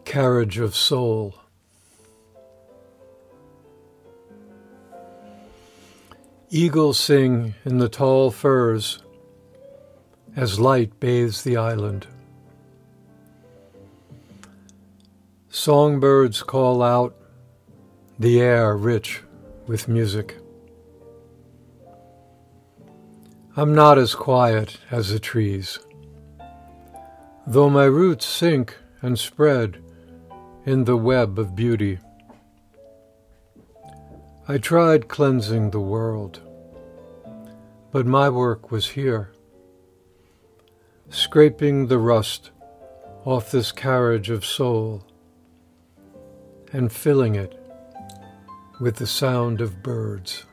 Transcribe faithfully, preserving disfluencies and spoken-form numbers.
Carriage of Soul. Eagles sing in the tall firs as light bathes the island. Songbirds call out, the air rich with music. I'm not as quiet as the trees, though my roots sink and spread in the web of beauty. I tried cleansing the world, but my work was here, scraping the rust off this carriage of soul and filling it with the sound of birds.